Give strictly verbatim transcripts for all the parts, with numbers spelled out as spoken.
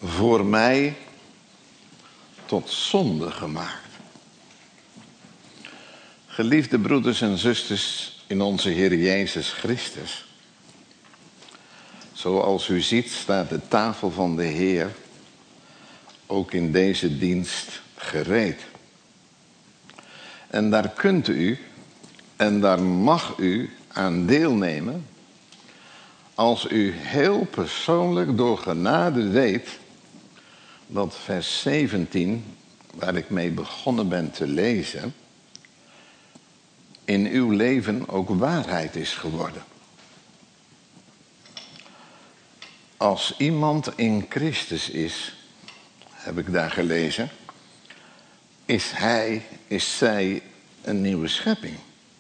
voor mij tot zonde gemaakt. Geliefde broeders en zusters in onze Heer Jezus Christus. Zoals u ziet staat de tafel van de Heer ook in deze dienst gereed. En daar kunt u en daar mag u aan deelnemen als u heel persoonlijk door genade weet dat vers zeventien, waar ik mee begonnen ben te lezen, in uw leven ook waarheid is geworden. Als iemand in Christus is, heb ik daar gelezen, is hij, is zij een nieuwe schepping.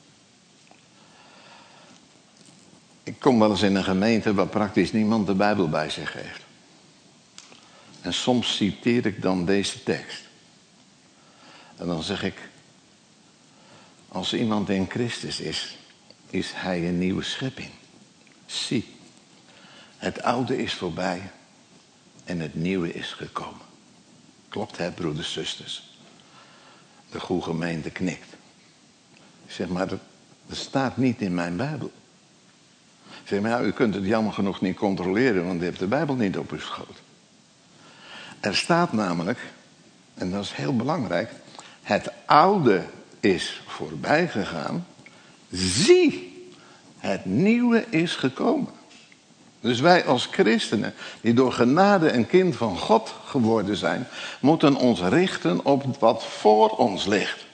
Ik kom wel eens in een gemeente waar praktisch niemand de Bijbel bij zich heeft. En soms citeer ik dan deze tekst. En dan zeg ik, als iemand in Christus is, is hij een nieuwe schepping. Zie, het oude is voorbij en het nieuwe is gekomen. Klopt hè, broeders, zusters? De goede gemeente knikt. Ik zeg, maar dat, dat staat niet in mijn Bijbel. Ik zeg, maar ja, u kunt het jammer genoeg niet controleren, want u hebt de Bijbel niet op uw schoot. Er staat namelijk, en dat is heel belangrijk, het oude is voorbij gegaan. Zie, het nieuwe is gekomen. Dus wij als christenen, die door genade een kind van God geworden zijn, moeten ons richten op wat voor ons ligt.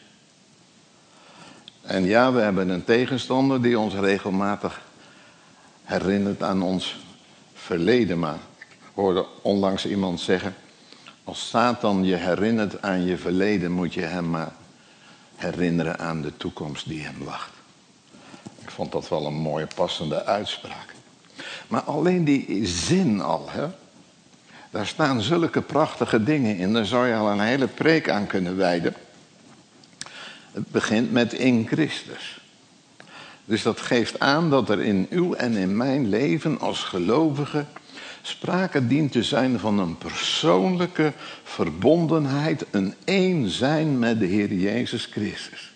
En ja, we hebben een tegenstander die ons regelmatig herinnert aan ons verleden. Maar ik hoorde onlangs iemand zeggen, als Satan je herinnert aan je verleden, moet je hem maar herinneren aan de toekomst die hem wacht. Ik vond dat wel een mooie passende uitspraak. Maar alleen die zin al, hè, daar staan zulke prachtige dingen in. Daar zou je al een hele preek aan kunnen wijden. Het begint met in Christus. Dus dat geeft aan dat er in uw en in mijn leven als gelovige sprake dient te zijn van een persoonlijke verbondenheid, een één zijn met de Heer Jezus Christus.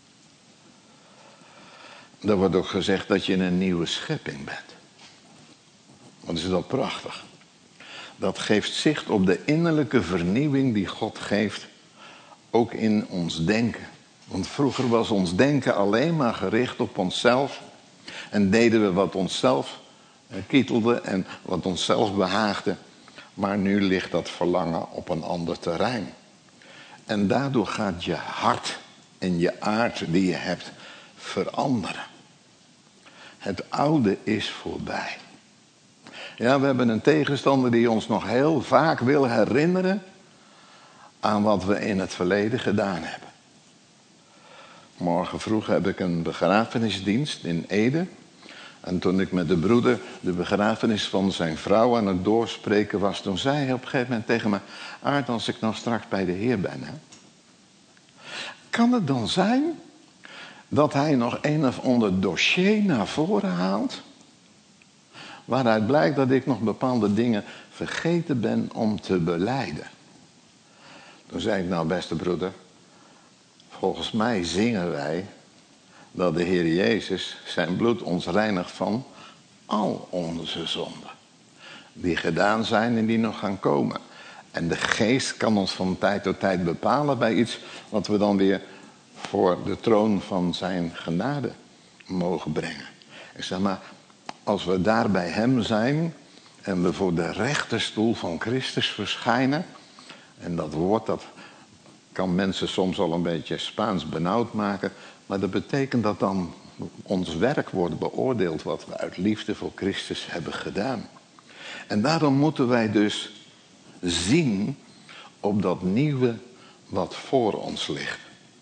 Er wordt ook gezegd dat je een nieuwe schepping bent. Wat is dat prachtig. Dat geeft zicht op de innerlijke vernieuwing die God geeft, ook in ons denken. Want vroeger was ons denken alleen maar gericht op onszelf. En deden we wat onszelf kietelde en wat onszelf behaagde. Maar nu ligt dat verlangen op een ander terrein. En daardoor gaat je hart en je aard die je hebt veranderen. Het oude is voorbij. Ja, we hebben een tegenstander die ons nog heel vaak wil herinneren aan wat we in het verleden gedaan hebben. Morgen vroeg heb ik een begrafenisdienst in Ede. En toen ik met de broeder de begrafenis van zijn vrouw aan het doorspreken was, toen zei hij op een gegeven moment tegen me, Aart, als ik nou straks bij de Heer ben, hè, kan het dan zijn dat hij nog een of ander dossier naar voren haalt, waaruit blijkt dat ik nog bepaalde dingen vergeten ben om te belijden? Toen zei ik, nou beste broeder, volgens mij zingen wij dat de Heer Jezus zijn bloed ons reinigt van al onze zonden. Die gedaan zijn en die nog gaan komen. En de geest kan ons van tijd tot tijd bepalen bij iets wat we dan weer voor de troon van zijn genade mogen brengen. Ik zeg maar, als we daar bij hem zijn en we voor de rechterstoel van Christus verschijnen, en dat woord dat kan mensen soms al een beetje Spaans benauwd maken, maar dat betekent dat dan ons werk wordt beoordeeld wat we uit liefde voor Christus hebben gedaan. En daarom moeten wij dus zien op dat nieuwe wat voor ons ligt.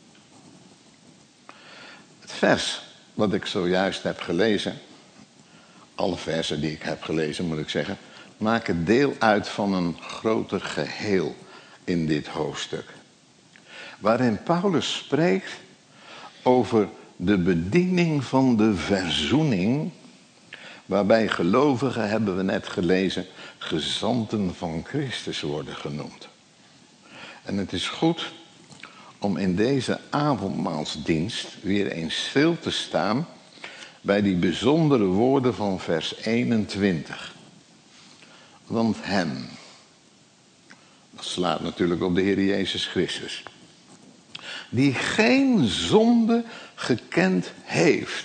Het vers wat ik zojuist heb gelezen, alle versen die ik heb gelezen moet ik zeggen, maken deel uit van een groter geheel in dit hoofdstuk. Waarin Paulus spreekt over de bediening van de verzoening, waarbij gelovigen, hebben we net gelezen, gezanten van Christus worden genoemd. En het is goed om in deze avondmaalsdienst weer eens stil te staan bij die bijzondere woorden van vers eenentwintig. Want hem, dat slaat natuurlijk op de Heer Jezus Christus, die geen zonde gekend heeft,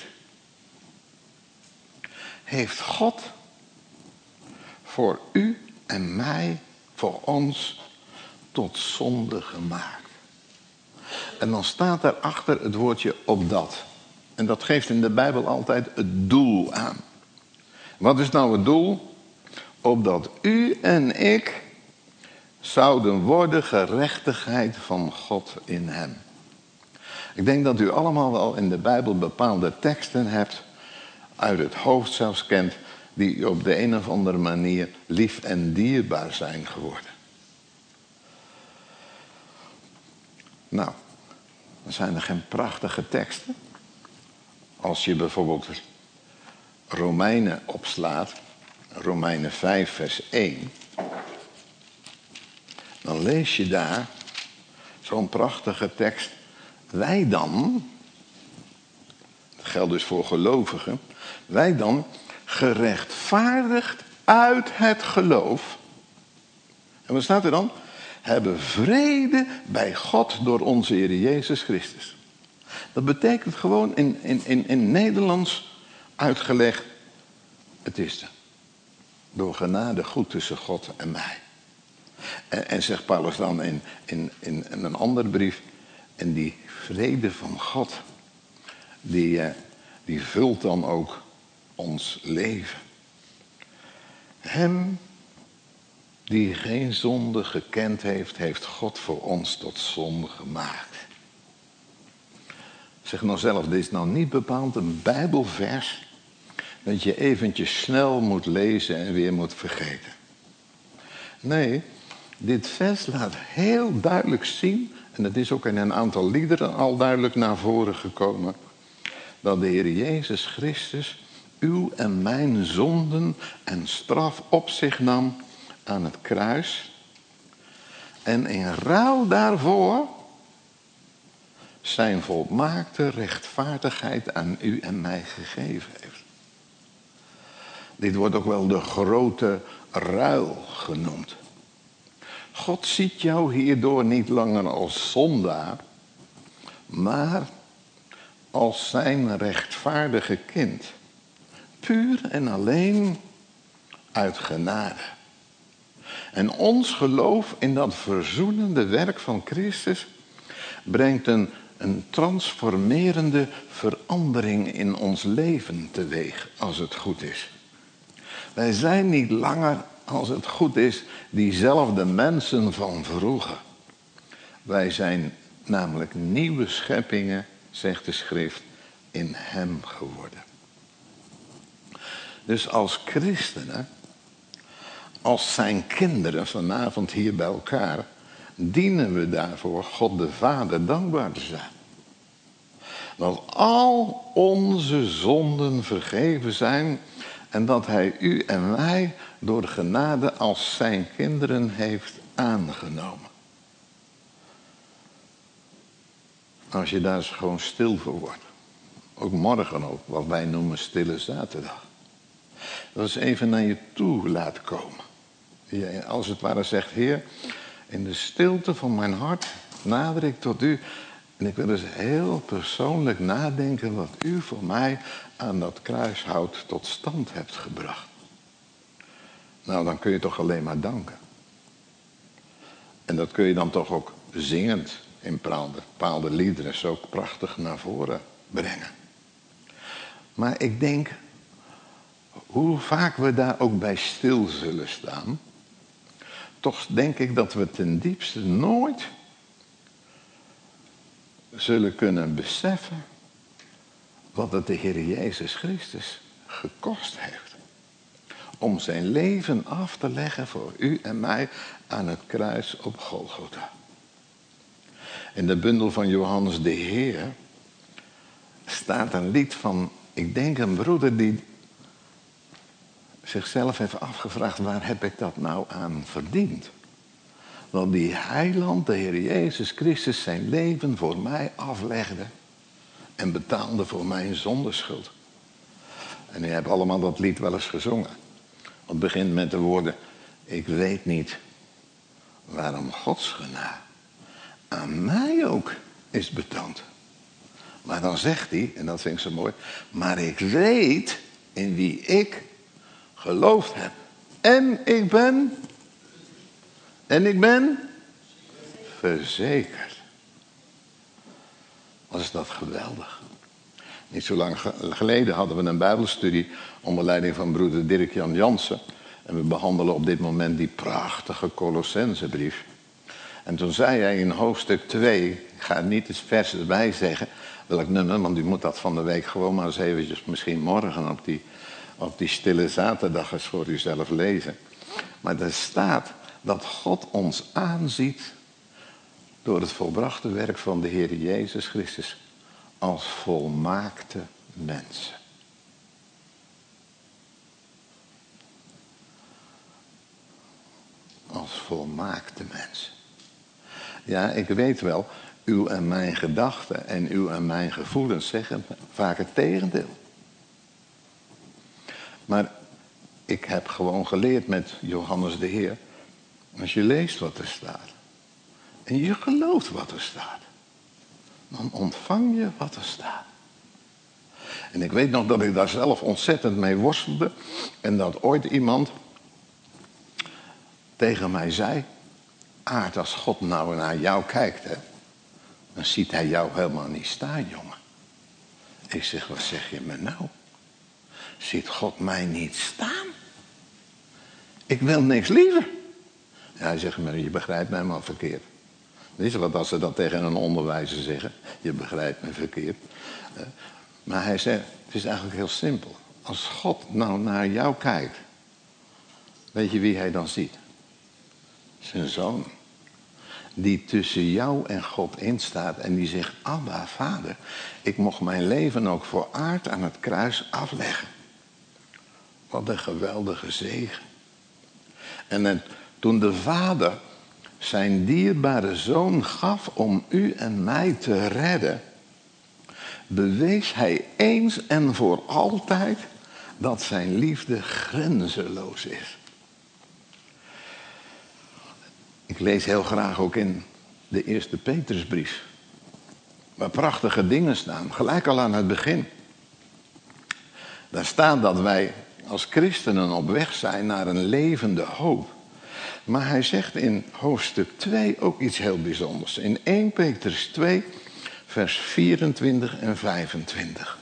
heeft God voor u en mij, voor ons, tot zonde gemaakt. En dan staat daarachter het woordje opdat. En dat geeft in de Bijbel altijd het doel aan. Wat is nou het doel? Opdat u en ik zouden worden gerechtigheid van God in hem. Ik denk dat u allemaal wel in de Bijbel bepaalde teksten hebt, uit het hoofd zelfs kent, die op de een of andere manier lief en dierbaar zijn geworden. Nou, dan zijn er geen prachtige teksten. Als je bijvoorbeeld Romeinen opslaat, Romeinen vijf vers één, dan lees je daar zo'n prachtige tekst. Wij dan, dat geldt dus voor gelovigen, wij dan gerechtvaardigd uit het geloof. En wat staat er dan? Hebben vrede bij God door onze Heer Jezus Christus. Dat betekent gewoon in, in, in, in Nederlands uitgelegd, het is er. Door genade goed tussen God en mij. En, en zegt Paulus dan in, in, in, in een andere brief, en die vrede van God, die, die vult dan ook ons leven. Hem die geen zonde gekend heeft, heeft God voor ons tot zonde gemaakt. Zeg nou zelf, dit is nou niet bepaald een Bijbelvers dat je eventjes snel moet lezen en weer moet vergeten. Nee, dit vers laat heel duidelijk zien, en het is ook in een aantal liederen al duidelijk naar voren gekomen, dat de Heer Jezus Christus uw en mijn zonden en straf op zich nam aan het kruis. En in ruil daarvoor zijn volmaakte rechtvaardigheid aan u en mij gegeven heeft. Dit wordt ook wel de grote ruil genoemd. God ziet jou hierdoor niet langer als zondaar, maar als zijn rechtvaardige kind. Puur en alleen uit genade. En ons geloof in dat verzoenende werk van Christus brengt een, een transformerende verandering in ons leven teweeg, als het goed is. Wij zijn niet langer, als het goed is, diezelfde mensen van vroeger. Wij zijn namelijk nieuwe scheppingen, zegt de schrift, in hem geworden. Dus als christenen, als zijn kinderen vanavond hier bij elkaar, dienen we daarvoor God de Vader dankbaar te zijn. Dat al onze zonden vergeven zijn en dat hij u en mij door genade als zijn kinderen heeft aangenomen. Als je daar eens gewoon stil voor wordt. Ook morgen ook, wat wij noemen stille zaterdag. Dat is even naar je toe laat komen. Je als het ware zegt, Heer, in de stilte van mijn hart nader ik tot u. En ik wil dus heel persoonlijk nadenken wat u voor mij aan dat kruishout tot stand hebt gebracht. Nou, dan kun je toch alleen maar danken. En dat kun je dan toch ook zingend in bepaalde, bepaalde liederen zo prachtig naar voren brengen. Maar ik denk, hoe vaak we daar ook bij stil zullen staan, toch denk ik dat we ten diepste nooit zullen kunnen beseffen wat het de Heer Jezus Christus gekost heeft. Om zijn leven af te leggen voor u en mij aan het kruis op Golgotha. In de bundel van Johannes de Heer staat een lied van, ik denk een broeder die zichzelf heeft afgevraagd, waar heb ik dat nou aan verdiend? Dat die heiland, de Heer Jezus Christus, zijn leven voor mij aflegde en betaalde voor mijn zondeschuld. En u hebt allemaal dat lied wel eens gezongen. Het begint met de woorden, ik weet niet waarom Gods genade aan mij ook is betoond. Maar dan zegt hij, en dat vind ik zo mooi, maar ik weet in wie ik geloofd heb. En ik ben, en ik ben verzekerd. Wat is dat geweldig. Niet zo lang geleden hadden we een bijbelstudie onder leiding van broeder Dirk-Jan Jansen. En we behandelen op dit moment die prachtige Colossensebrief. En toen zei hij in hoofdstuk twee, ik ga niet het vers erbij zeggen, welk nummer, want u moet dat van de week gewoon maar eens eventjes, misschien morgen op die, op die stille zaterdag eens voor uzelf lezen. Maar er staat dat God ons aanziet door het volbrachte werk van de Heer Jezus Christus als volmaakte mensen. Als volmaakte mensen. Ja, ik weet wel, uw en mijn gedachten en uw en mijn gevoelens zeggen vaak het tegendeel. Maar ik heb gewoon geleerd met Johannes de Heer, als je leest wat er staat en je gelooft wat er staat, dan ontvang je wat er staat. En ik weet nog dat ik daar zelf ontzettend mee worstelde en dat ooit iemand tegen mij zei, Aart, als God nou naar jou kijkt, hè, dan ziet hij jou helemaal niet staan, jongen. Ik zeg, wat zeg je me nou? Ziet God mij niet staan? Ik wil niks liever. Ja, hij zegt, maar je begrijpt mij maar verkeerd. Weet je wat als ze dat tegen een onderwijzer zeggen? Je begrijpt me verkeerd. Maar hij zegt, het is eigenlijk heel simpel. Als God nou naar jou kijkt, weet je wie hij dan ziet? Zijn zoon. Die tussen jou en God instaat en die zegt, Abba, vader, ik mocht mijn leven ook voor Aart aan het kruis afleggen. Wat een geweldige zegen. En het, toen de vader zijn dierbare zoon gaf om u en mij te redden, bewees hij eens en voor altijd dat zijn liefde grenzeloos is. Ik lees heel graag ook in de eerste Petrusbrief, waar prachtige dingen staan, gelijk al aan het begin. Daar staat dat wij als christenen op weg zijn naar een levende hoop. Maar hij zegt in hoofdstuk twee ook iets heel bijzonders. In eerste Petrus twee, vers vierentwintig en vijfentwintig.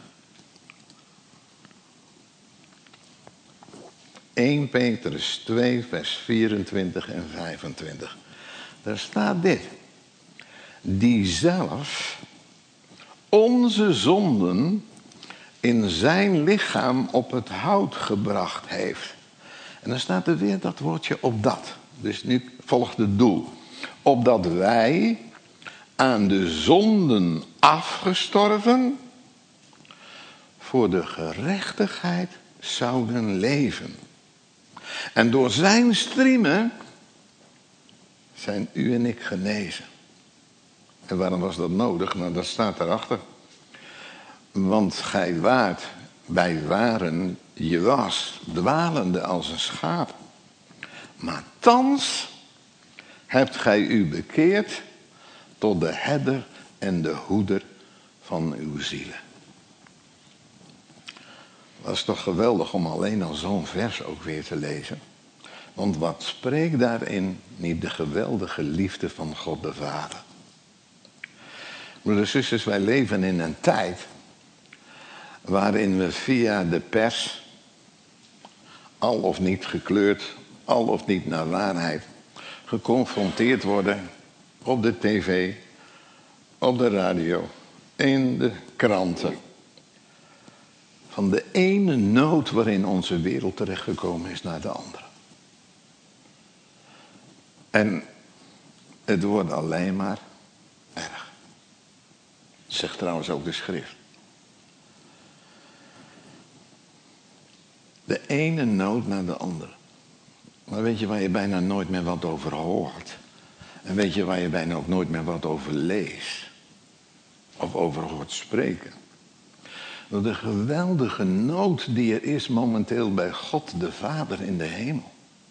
eerste Petrus twee, vers vierentwintig en vijfentwintig. Daar staat dit. Die zelf onze zonden in zijn lichaam op het hout gebracht heeft. En dan staat er weer dat woordje opdat. Dus nu volgt het doel. Opdat wij aan de zonden afgestorven voor de gerechtigheid zouden leven. En door zijn striemen zijn u en ik genezen. En waarom was dat nodig? Nou, dat staat daarachter. Want gij waart, wij waren, je was, dwalende als een schaap. Maar thans hebt gij u bekeerd tot de herder en de hoeder van uw zielen. Dat is toch geweldig om alleen al zo'n vers ook weer te lezen. Want wat spreekt daarin niet de geweldige liefde van God de Vader. Broeders en zusters, wij leven in een tijd waarin we via de pers, al of niet gekleurd, al of niet naar waarheid, geconfronteerd worden op de tv, op de radio, in de kranten. Van de ene nood waarin onze wereld terechtgekomen is naar de andere. En het wordt alleen maar erg. Dat zegt trouwens ook de schrift. De ene nood naar de andere. Maar weet je waar je bijna nooit meer wat over hoort? En weet je waar je bijna ook nooit meer wat over leest? Of over hoort spreken? Door de geweldige nood die er is momenteel bij God de Vader in de hemel.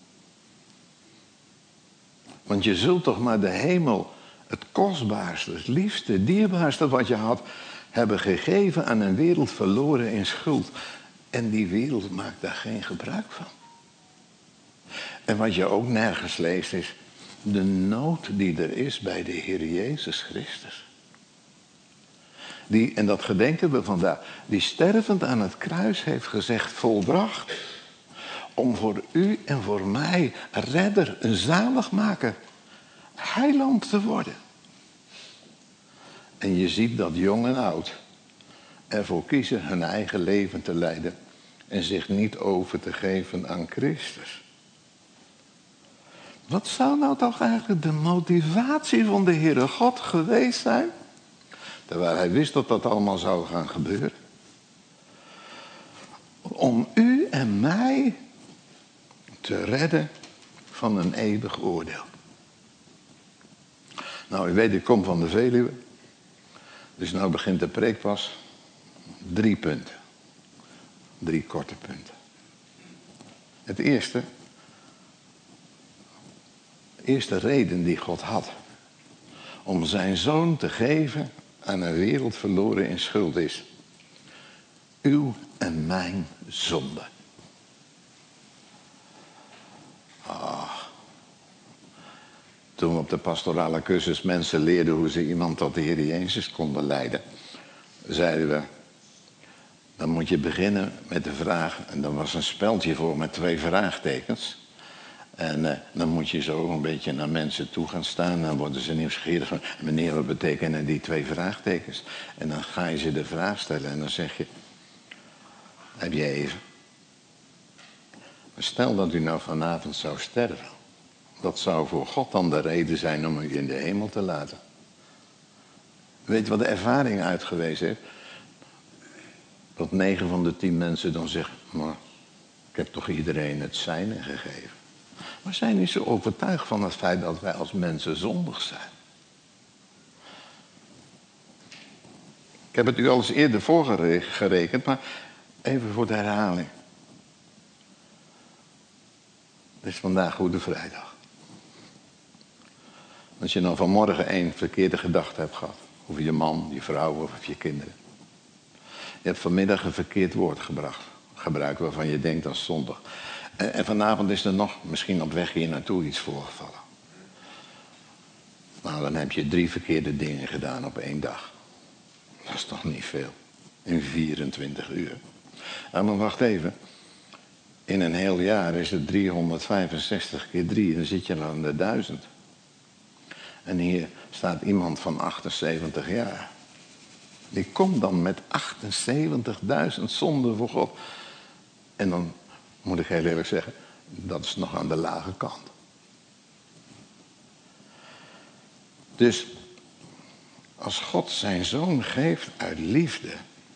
Want je zult toch maar de hemel, het kostbaarste, het liefste, het dierbaarste wat je had, hebben gegeven aan een wereld verloren in schuld. En die wereld maakt daar geen gebruik van. En wat je ook nergens leest is de nood die er is bij de Heer Jezus Christus. Die, en dat gedenken we vandaag, die stervend aan het kruis heeft gezegd volbracht. Om voor u en voor mij een redder, een zaligmaker, heiland te worden. En je ziet dat jong en oud ervoor kiezen hun eigen leven te leiden en zich niet over te geven aan Christus. Wat zou nou toch eigenlijk de motivatie van de Heere God geweest zijn? Terwijl hij wist dat dat allemaal zou gaan gebeuren. Om u en mij te redden van een eeuwig oordeel. Nou, u weet, ik kom van de Veluwe. Dus nou begint de preek pas. Drie punten. Drie korte punten. Het eerste. De eerste reden die God had. Om zijn zoon te geven aan een wereld verloren in schuld is. Uw en mijn zonde. Ah. Toen we op de pastorale cursus mensen leerden hoe ze iemand tot de Heer Jezus konden leiden, zeiden we, dan moet je beginnen met de vraag, en dan was een speldje voor met twee vraagtekens. En uh, dan moet je zo een beetje naar mensen toe gaan staan. Dan worden ze nieuwsgierig van, meneer, wat betekenen die twee vraagtekens? En dan ga je ze de vraag stellen en dan zeg je, heb je even? Maar stel dat u nou vanavond zou sterven. Dat zou voor God dan de reden zijn om u in de hemel te laten. Weet je wat de ervaring uitgewezen heeft? Dat negen van de tien mensen dan zeggen, maar ik heb toch iedereen het zijne gegeven. Maar zijn niet zo overtuigd van het feit dat wij als mensen zondig zijn. Ik heb het u al eens eerder voorgerekend, maar even voor de herhaling. Het is vandaag Goede Vrijdag. Als je dan vanmorgen één verkeerde gedachte hebt gehad. Over je man, je vrouw of je kinderen. Je hebt vanmiddag een verkeerd woord gebracht. Gebruikt waarvan je denkt dat is zondig. En, en vanavond is er nog misschien op weg hier naartoe iets voorgevallen. Nou, dan heb je drie verkeerde dingen gedaan op één dag. Dat is toch niet veel. In vierentwintig uur. Nou, maar wacht even. In een heel jaar is het driehonderdvijfenzestig keer drie. Dan zit je aan de duizend. En hier staat iemand van achtenzeventig jaar. Die komt dan met achtenzeventigduizend zonden voor God. En dan moet ik heel eerlijk zeggen, dat is nog aan de lage kant. Dus als God zijn zoon geeft uit liefde,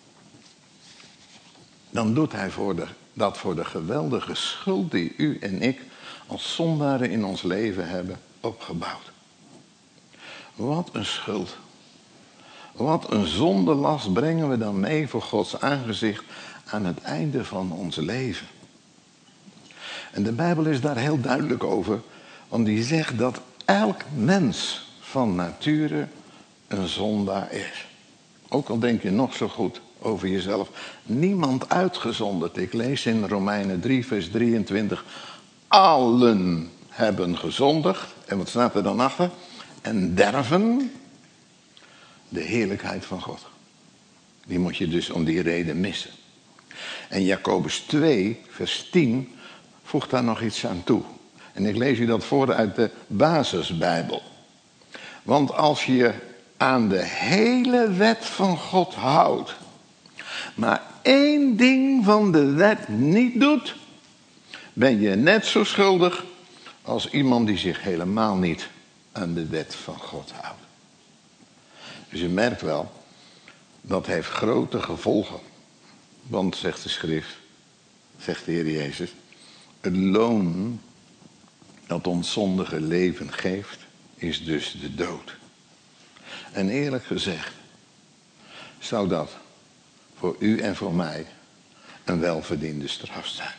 dan doet hij voor de, dat voor de geweldige schuld die u en ik als zondaren in ons leven hebben opgebouwd. Wat een schuld. Wat een zondelast brengen we dan mee voor Gods aangezicht aan het einde van ons leven. En de Bijbel is daar heel duidelijk over, want die zegt dat elk mens van nature een zondaar is. Ook al denk je nog zo goed over jezelf. Niemand uitgezonderd. Ik lees in Romeinen drie vers drieëntwintig. Allen hebben gezondigd. En wat staat er dan achter? En derven de heerlijkheid van God. Die moet je dus om die reden missen. En Jacobus twee vers tien voegt daar nog iets aan toe. En ik lees u dat voor uit de basisbijbel. Want als je aan de hele wet van God houdt, maar één ding van de wet niet doet, ben je net zo schuldig als iemand die zich helemaal niet aan de wet van God houdt. Dus je merkt wel, dat heeft grote gevolgen. Want, zegt de schrift, zegt de Heer Jezus, het loon dat ons zondige leven geeft, is dus de dood. En eerlijk gezegd, zou dat voor u en voor mij een welverdiende straf zijn.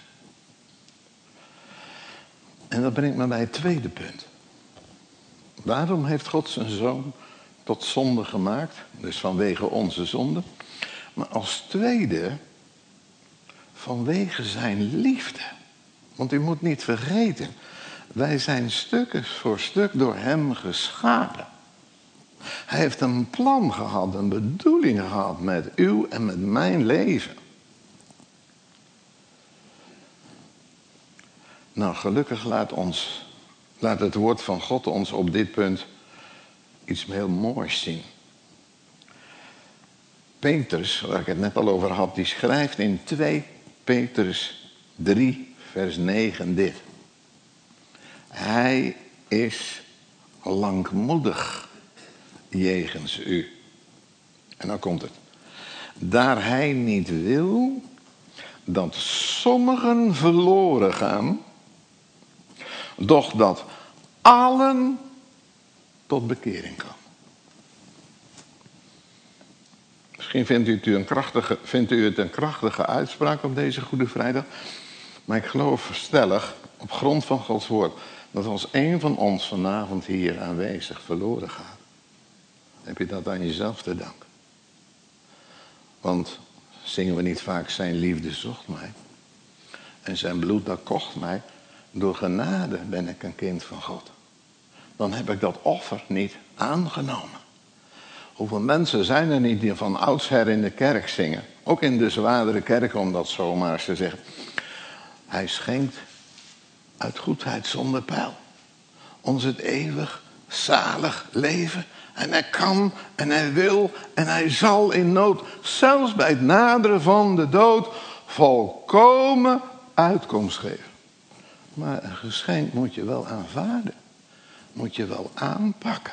En dat brengt me bij het tweede punt. Waarom heeft God zijn zoon tot zonde gemaakt? Dus vanwege onze zonde. Maar als tweede, vanwege zijn liefde. Want u moet niet vergeten, wij zijn stukken voor stuk door hem geschapen. Hij heeft een plan gehad, een bedoeling gehad met uw en met mijn leven. Nou, gelukkig laat ons, laat het woord van God ons op dit punt iets heel moois zien. Petrus, waar ik het net al over had, die schrijft in twee Petrus drie, vers negen dit. Hij is langmoedig jegens u. En dan komt het. Daar hij niet wil dat sommigen verloren gaan, doch dat allen tot bekering komen. Misschien vindt u, het een krachtige, vindt u het een krachtige uitspraak op deze Goede Vrijdag. Maar ik geloof stellig, op grond van Gods woord, dat als een van ons vanavond hier aanwezig verloren gaat, heb je dat aan jezelf te danken. Want zingen we niet vaak, zijn liefde zocht mij. En zijn bloed dat kocht mij. Door genade ben ik een kind van God. Dan heb ik dat offer niet aangenomen. Hoeveel mensen zijn er niet die van oudsher in de kerk zingen? Ook in de zwaardere kerk, om dat zomaar eens te zeggen. Hij schenkt uit goedheid zonder pijl ons het eeuwig zalig leven. En hij kan en hij wil en hij zal in nood, zelfs bij het naderen van de dood, volkomen uitkomst geven. Maar een geschenk moet je wel aanvaarden. Moet je wel aanpakken.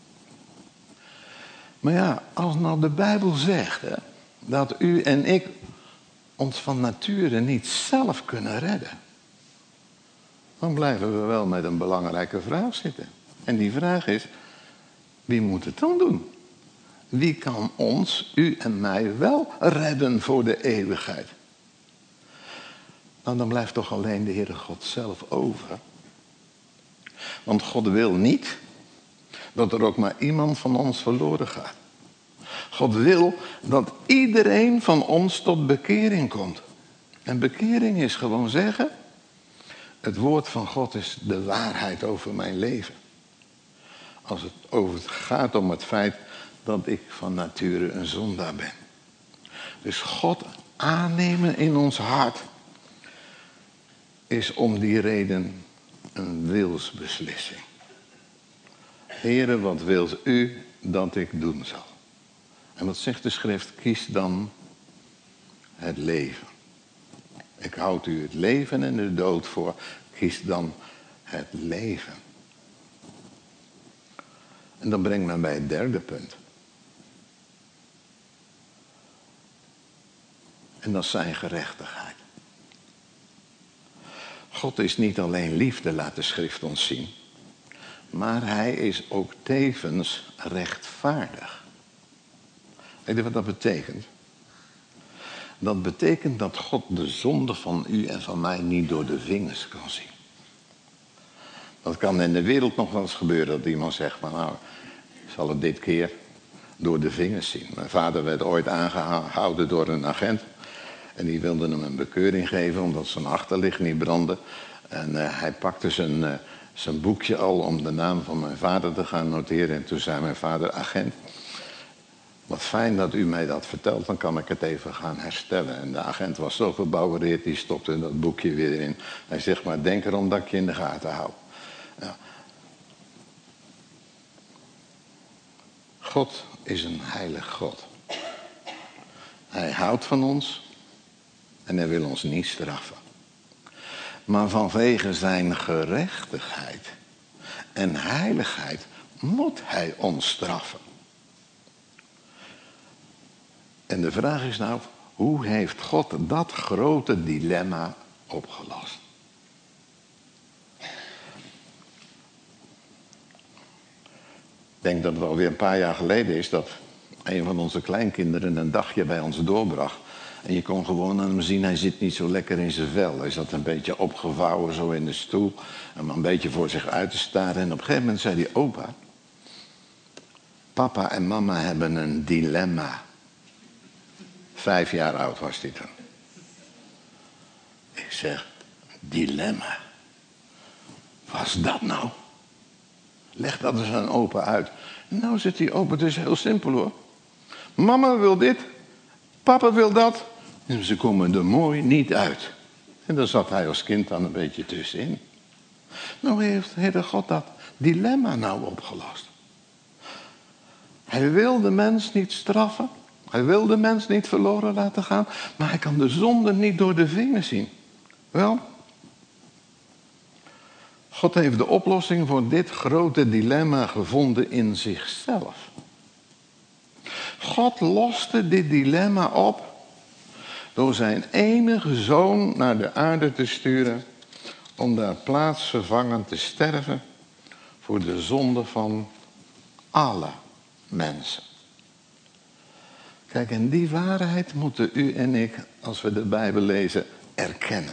Maar ja, als nou de Bijbel zegt hè, dat u en ik ons van nature niet zelf kunnen redden, dan blijven we wel met een belangrijke vraag zitten. En die vraag is, wie moet het dan doen? Wie kan ons, u en mij, wel redden voor de eeuwigheid? Nou, dan blijft toch alleen de Heere God zelf over. Want God wil niet dat er ook maar iemand van ons verloren gaat. God wil dat iedereen van ons tot bekering komt. En bekering is gewoon zeggen, het woord van God is de waarheid over mijn leven. Als het over het gaat om het feit dat ik van nature een zondaar ben. Dus God aannemen in ons hart is om die reden een wilsbeslissing. Heere, wat wilt u dat ik doen zal? En wat zegt de schrift? Kies dan het leven. Ik houd u het leven en de dood voor. Kies dan het leven. En dan brengt men bij het derde punt. En dat is zijn gerechtigheid. God is niet alleen liefde, laat de schrift ons zien. Maar hij is ook tevens rechtvaardig. Weet je wat dat betekent? Dat betekent dat God de zonde van u en van mij niet door de vingers kan zien. Dat kan in de wereld nog wel eens gebeuren dat iemand zegt, maar nou, ik zal het dit keer door de vingers zien. Mijn vader werd ooit aangehouden door een agent. En die wilde hem een bekeuring geven omdat zijn achterlicht niet brandde. En uh, hij pakte zijn, uh, zijn boekje al om de naam van mijn vader te gaan noteren. En toen zei mijn vader, agent, wat fijn dat u mij dat vertelt, dan kan ik het even gaan herstellen. En de agent was zo verbouwereerd, die stopte dat boekje weer in. Hij zegt, maar denk erom dat ik je in de gaten hou. Ja. God is een heilig God. Hij houdt van ons en hij wil ons niet straffen. Maar vanwege zijn gerechtigheid en heiligheid moet hij ons straffen. En de vraag is nou, Hoe heeft God dat grote dilemma opgelost? Ik denk dat het alweer een paar jaar geleden is dat een van onze kleinkinderen een dagje bij ons doorbracht. En je kon gewoon aan hem zien, hij zit niet zo lekker in zijn vel. Hij zat een beetje opgevouwen zo in de stoel. En maar een beetje voor zich uit te staren. En op een gegeven moment zei hij, opa, papa en mama hebben een dilemma. Vijf jaar oud was hij dan. Ik zeg, dilemma? Wat is dat nou? Leg dat eens aan opa uit. Nou zit die opa, het is heel simpel hoor. Mama wil dit, papa wil dat. En ze komen er mooi niet uit. En dan zat hij als kind dan een beetje tussenin. Nou heeft Heere God dat dilemma nou opgelost. Hij wil de mens niet straffen. Hij wil de mens niet verloren laten gaan. Maar hij kan de zonde niet door de vingers zien. Wel, God heeft de oplossing voor dit grote dilemma gevonden in zichzelf. God loste dit dilemma op door zijn enige zoon naar de aarde te sturen om daar plaatsvervangend te sterven voor de zonde van alle mensen. Kijk, en die waarheid moeten u en ik, als we de Bijbel lezen, erkennen.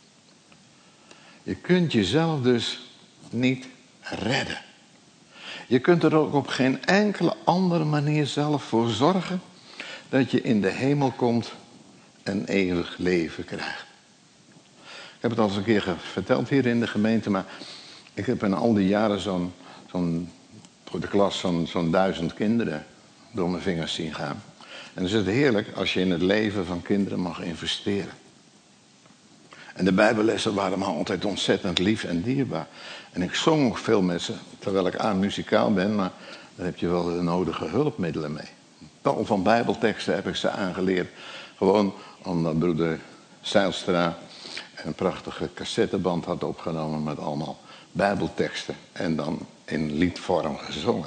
Je kunt jezelf dus niet redden. Je kunt er ook op geen enkele andere manier zelf voor zorgen dat je in de hemel komt en eeuwig leven krijgt. Ik heb het al eens een keer verteld hier in de gemeente, maar ik heb in al die jaren zo'n, zo'n voor de klas zo'n, zo'n duizend kinderen door mijn vingers zien gaan. En dan is het heerlijk als je in het leven van kinderen mag investeren. En de bijbellessen waren me altijd ontzettend lief en dierbaar. En ik zong nog veel met ze, terwijl ik aan muzikaal ben, maar daar heb je wel de nodige hulpmiddelen mee. Tal van bijbelteksten heb ik ze aangeleerd. Gewoon omdat broeder Zijlstra een prachtige cassetteband had opgenomen met allemaal bijbelteksten. En dan in liedvorm gezongen.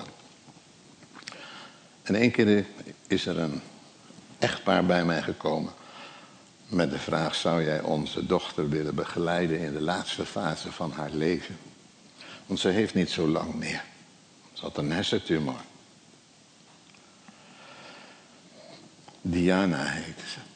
En één keer is er een echtpaar bij mij gekomen met de vraag, zou jij onze dochter willen begeleiden in de laatste fase van haar leven? Want ze heeft niet zo lang meer. Ze had een hersentumor. Diana heette ze.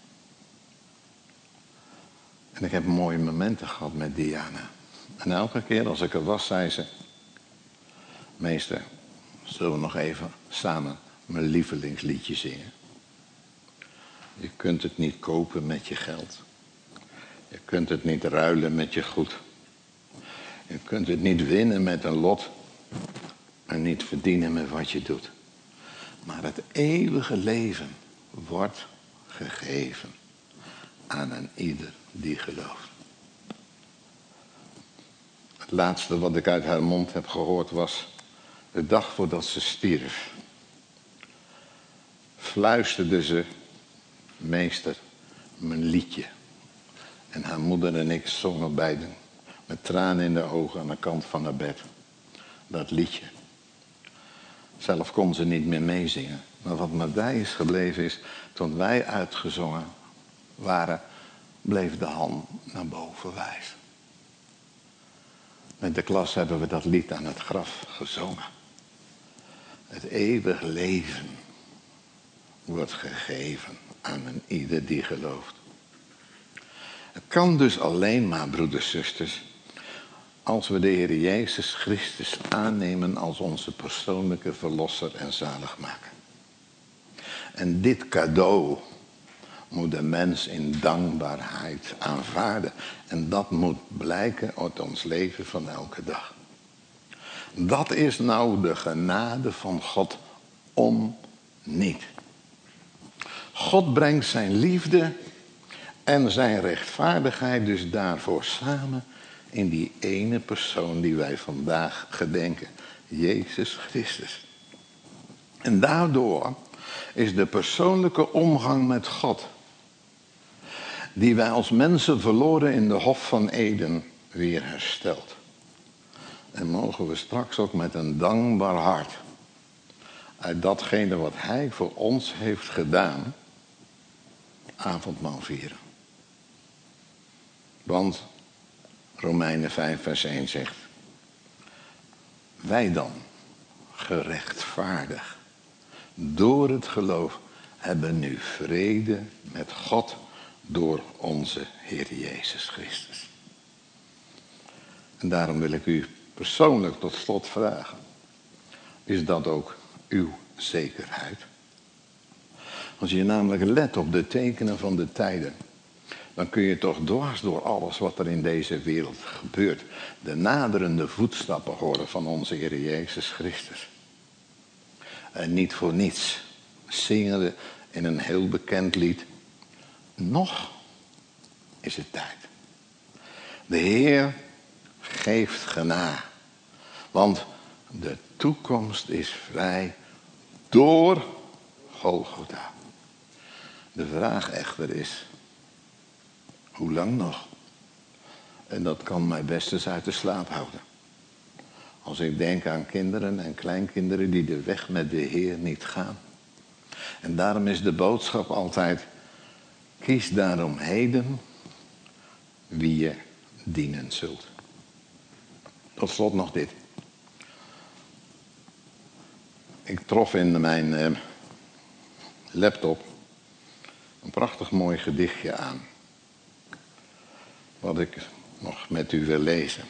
En ik heb mooie momenten gehad met Diana. En elke keer als ik er was, zei ze, meester, zullen we nog even samen mijn lievelingsliedje zingen? Je kunt het niet kopen met je geld. Je kunt het niet ruilen met je goed. Je kunt het niet winnen met een lot. En niet verdienen met wat je doet. Maar het eeuwige leven wordt gegeven aan een ieder die gelooft. Het laatste wat ik uit haar mond heb gehoord was de dag voordat ze stierf. Fluisterde ze, meester, mijn liedje. En haar moeder en ik zongen beiden met tranen in de ogen aan de kant van haar bed. Dat liedje. Zelf kon ze niet meer meezingen. Maar wat me bij is gebleven is, toen wij uitgezongen waren, bleef de hand naar boven wijzen. Met de klas hebben we dat lied aan het graf gezongen. Het eeuwig leven wordt gegeven aan een ieder die gelooft. Het kan dus alleen maar, broeders en zusters, als we de Heer Jezus Christus aannemen als onze persoonlijke verlosser en zaligmaker. En dit cadeau moet de mens in dankbaarheid aanvaarden. En dat moet blijken uit ons leven van elke dag. Dat is nou de genade van God om niet. God brengt zijn liefde en zijn rechtvaardigheid dus daarvoor samen in die ene persoon die wij vandaag gedenken. Jezus Christus. En daardoor is de persoonlijke omgang met God, die wij als mensen verloren in de Hof van Eden, weer hersteld. En mogen we straks ook met een dankbaar hart uit datgene wat hij voor ons heeft gedaan, avondmaal vieren. Want Romeinen vijf vers één zegt: wij dan, gerechtvaardigd door het geloof, hebben nu vrede met God door onze Heer Jezus Christus. En daarom wil ik u persoonlijk tot slot vragen: is dat ook uw zekerheid? Als je namelijk let op de tekenen van de tijden, dan kun je toch dwars door alles wat er in deze wereld gebeurt, de naderende voetstappen horen van onze Heer Jezus Christus. En niet voor niets zingen we in een heel bekend lied: nog is het tijd. De Heer geeft genade, want de toekomst is vrij door Golgotha. De vraag echter is: hoe lang nog? En dat kan mij best eens uit de slaap houden. Als ik denk aan kinderen en kleinkinderen die de weg met de Heer niet gaan. En daarom is de boodschap altijd: kies daarom heden wie je dienen zult. Tot slot nog dit. Ik trof in mijn eh, laptop een prachtig mooi gedichtje aan, wat ik nog met u wil lezen.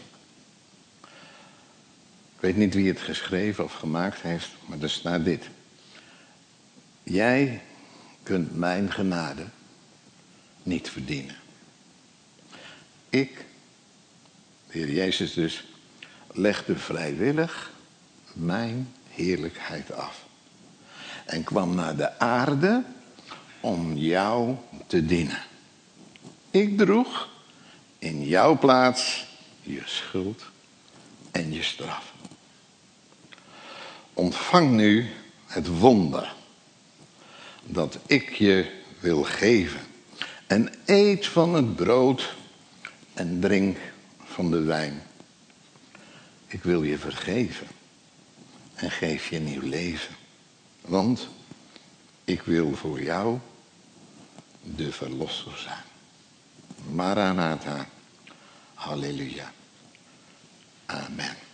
Ik weet niet wie het geschreven of gemaakt heeft, maar er staat dit: jij kunt mijn genade niet verdienen. Ik, de Heer Jezus dus, legde vrijwillig mijn heerlijkheid af en kwam naar de aarde om jou te dienen. Ik droeg in jouw plaats je schuld en je straf. Ontvang nu het wonder dat ik je wil geven en eet van het brood en drink van de wijn. Ik wil je vergeven en geef je nieuw leven, want ik wil voor jou de verlosser zijn. Maranatha, halleluja, amen.